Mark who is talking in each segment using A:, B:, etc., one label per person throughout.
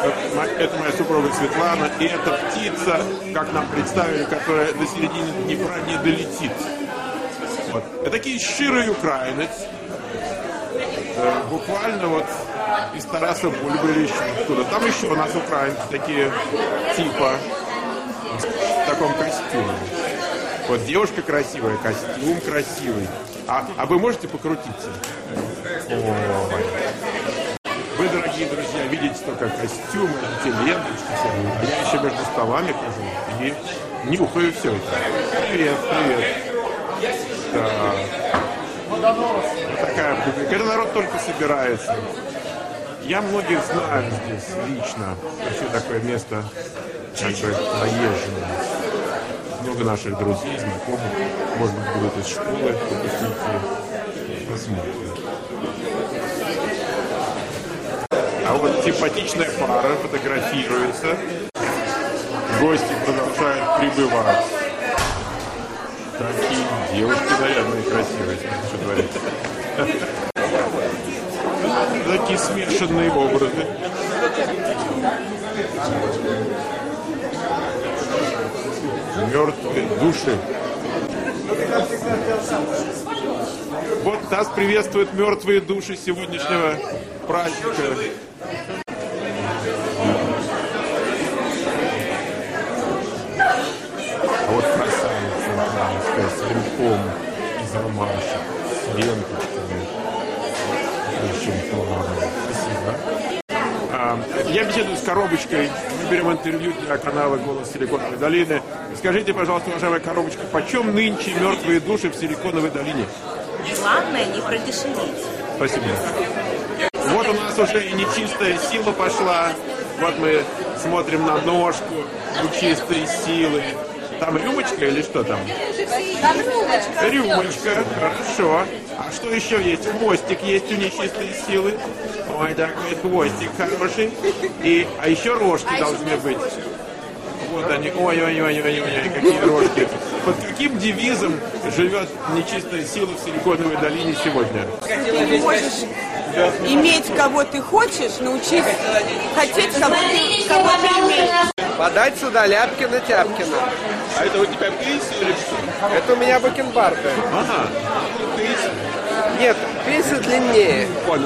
A: Это моя супруга Светлана, и это птица, как нам представили, которая до середины Днепра не долетит. Вот. Это такий щирий українець, буквально вот из Тараса Бульбы или еще оттуда. Там еще у нас украинцы такие типа в таком костюме. Вот девушка красивая, костюм красивый. А вы можете покрутиться? Ой. Вы, дорогие друзья, видите только костюмы, эти ленточки. А я еще между столами хожу и нюхаю все это. Привет, привет. Да. Вот такая публика. Это народ только собирается. Я многих знаю здесь лично. Вообще такое место как бы наезженное. Много наших друзей, знакомых. Может быть, будут из школы, выпускники. Посмотрим. А вот симпатичная пара фотографируется. Гости продолжают прибывать. Такие девушки нарядные, красивые. Что творится? Такие смешанные образы. Мертвые души. Вот нас приветствуют мертвые души сегодняшнего праздника. А вот красавица украинская с венком из ромашек, с ленточками. Очень плавно. Спасибо. Я беседую с Коробочкой. Мы берем интервью для канала «Голос Силиконовой долины». Скажите, пожалуйста, уважаемая Коробочка, почем нынче мертвые души в Силиконовой долине?
B: Главное не продешевить.
A: Спасибо. Вот у нас уже и нечистая сила пошла. Вот мы смотрим на ножку нечистой силы. Там рюмочка или что там?
B: Там рюмочка.
A: Рюмочка, хорошо. А что еще есть? Хвостик есть у нечистой силы. Ой, такой хвостик хороший. А еще рожки должны быть. Вот они. Ой, какие рожки. Под каким девизом живет нечистая сила в Силиконовой долине сегодня?
C: Ты не можешь иметь, кого ты хочешь, научись хотеть, кого ты имеешь.
D: Подать сюда Ляпкина-Тяпкина.
A: А это у тебя пейсы или что?
D: Это у меня бакенбарды.
A: Ага. Пейсы.
D: Нет, пейсы длиннее.
A: Понял.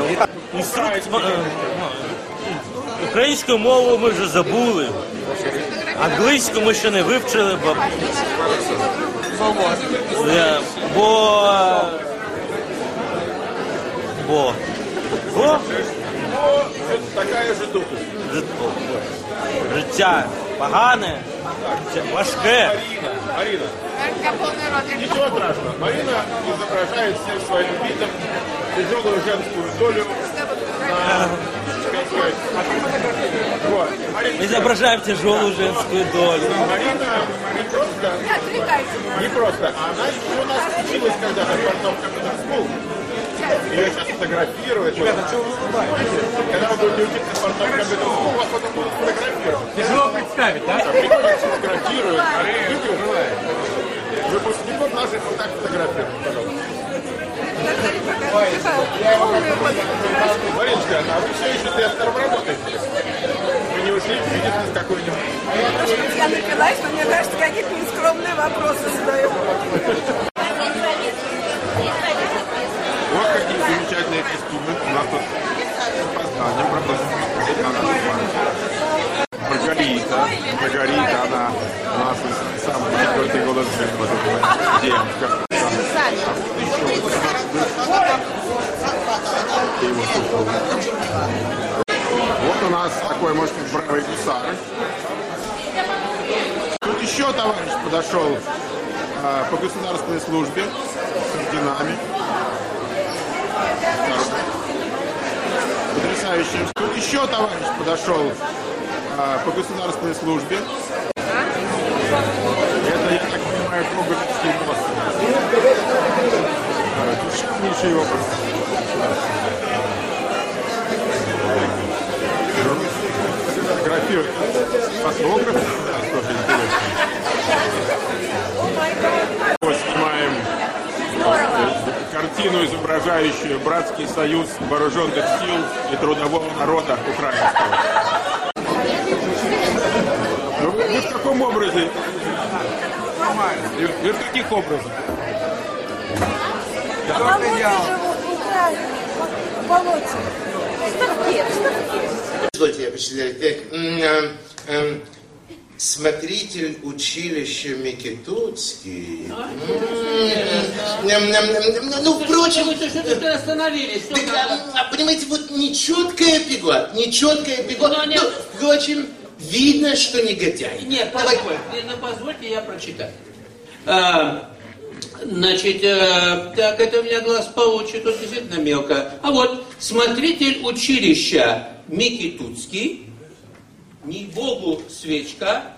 E: Українську мову ми вже забули. Англійську ми ще не вивчили, бо
A: Такая же духа.
E: Життя погане, важке.
A: Марина. Ничего страшного. Марина изображает всем своим видом тяжелую женскую долю. Вот.
E: Изображаем тяжелую женскую долю.
A: Марина не просто, она еще у нас училась когда-то в Портном Компьютер Скул. Ее сейчас фотографируют. Ребята, что вы улыбаетесь? Когда вы будете учиться в Портном Компьютер Скул, вас потом будут фотографировать.
E: Тяжело представить, да?
A: Приходят, фотографируют. Выпускников наших вот так фотографируют, пожалуйста. Мариночка, а вы все еще тестером работаете? Вы не ушли в бизнес какой-нибудь?
C: Я напилась, но мне кажется, какие-то нескромные вопросы задаю.
A: Вот какие замечательные костюмы. У нас тут с опозданием проходит на нашу память. Маргарита, она у нас самый четвертый голос девушка. Вот у нас такой, может быть, бравый гусар. Тут еще товарищ подошел по государственной службе с орденами. Потрясающе. Тут еще товарищ подошел по государственной службе. Это, я так понимаю, Гоголевский мост. Это шикарнейший образ. Фотографирует фотограф. Тоже интересно. Вот снимаем картину, изображающую братский союз вооруженных сил и трудового народа украинского. каком образе? И в каких образах?
F: Позвольте, я почитаю. Смотритель училища Микитутский. Ну, впрочем...
G: Что-то остановились.
F: Понимаете, вот нечеткая пигла. Ну, впрочем, видно, что негодяй.
G: Нет, позвольте, я прочитаю. Значит, так, это у меня глаз получше, тут действительно мелко. А вот, смотритель училища Микитутский, ни богу свечка,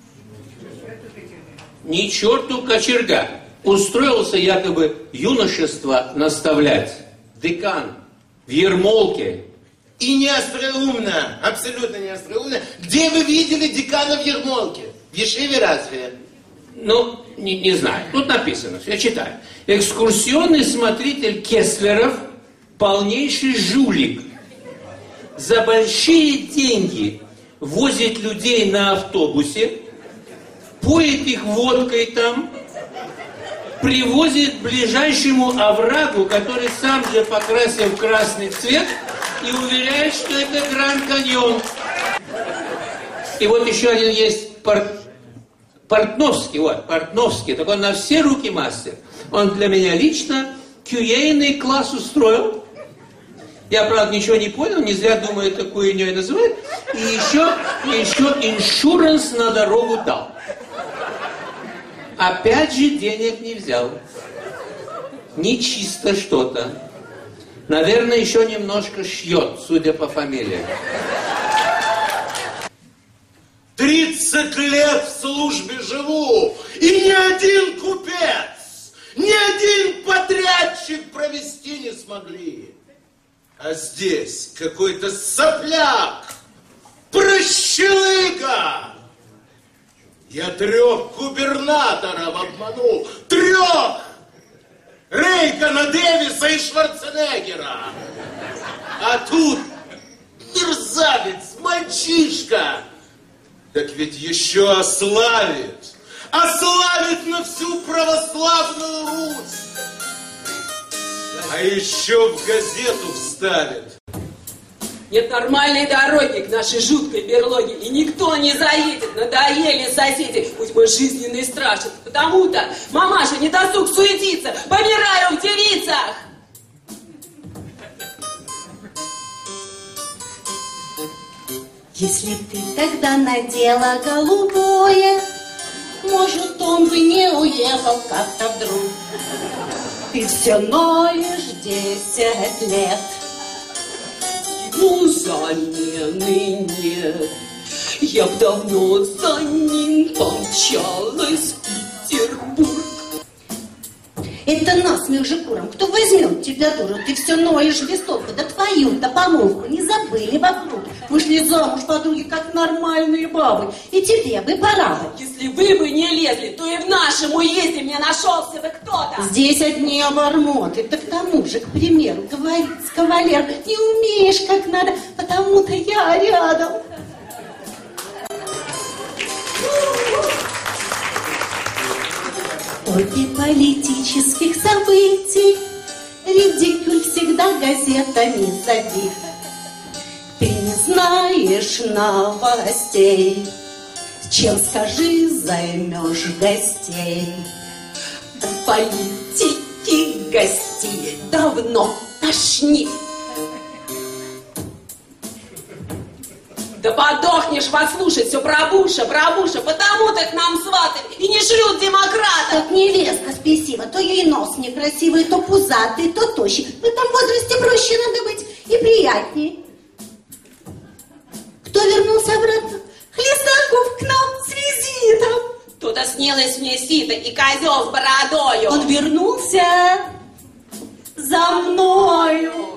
G: ни черту кочерга. Устроился якобы юношество наставлять. Декан в ермолке.
F: И не остроумно, абсолютно не остроумно. Где вы видели декана в ермолке? В Ешиве разве?
G: Ну, не знаю. Тут написано, я читаю. Экскурсионный смотритель Кеслеров полнейший жулик. За большие деньги возит людей на автобусе, поет их водкой там, привозит к ближайшему оврагу, который сам же покрасил в красный цвет, и уверяет, что это Гранд-Каньон. И вот еще один есть Портновский, так он на все руки мастер. Он для меня лично кюейный класс устроил. Я, правда, ничего не понял, не зря думаю, такую хуйней называют. И еще иншуранс на дорогу дал. Опять же денег не взял. Нечисто что-то. Наверное, еще немножко шьет, судя по фамилии.
F: 30 лет в службе живу, и ни один купец, ни один подрядчик провести не смогли. А здесь какой-то сопляк, прощелыга. Я 3 губернаторов обманул, 3! Рейгана, Дэвиса и Шварценеггера. А тут мерзавец, мальчишка. Так ведь еще ославит на всю православную Русь. А еще в газету вставит.
H: Нет нормальной дороги к нашей жуткой берлоге, и никто не заедет, надоели соседи, пусть мой жизненный страшен. Потому-то, мамаша, не досуг суетиться, помираю в девицах.
I: Если ты тогда надела голубое, может, он бы не уехал как-то вдруг. Ты все ноешь 10 лет.
H: Ну, замены нет. Я б давно за ним помчалась в Петербург.
I: Это насмех же курам. Кто возьмет тебя, дуру? Ты все ноешь без толку. Да твою-то помолвку не забыли вокруг. Вышли замуж подруги, как нормальные бабы. И тебе бы пора бы.
H: Если вы бы не лезли, то и в нашем уезде мне нашелся бы кто-то.
I: Здесь одни обормоты. Да к тому же, к примеру, говорит кавалер, не умеешь как надо, потому-то я рядом. После политических событий редикюль всегда газетами забит. Ты не знаешь новостей, чем, скажи, займешь гостей.
H: От политики гостей давно тошнит. Да подохнешь послушать все про Буша, потому-то к нам сватали и не шлют демократов.
I: Как невестка спесива, то ей нос некрасивый, то пузатый, то тощий. В этом возрасте проще надо быть и приятнее. Кто вернулся обратно? Хлестаков к нам с визитом.
H: Тут снилось мне сито и козел с бородою.
I: Он вернулся за мною.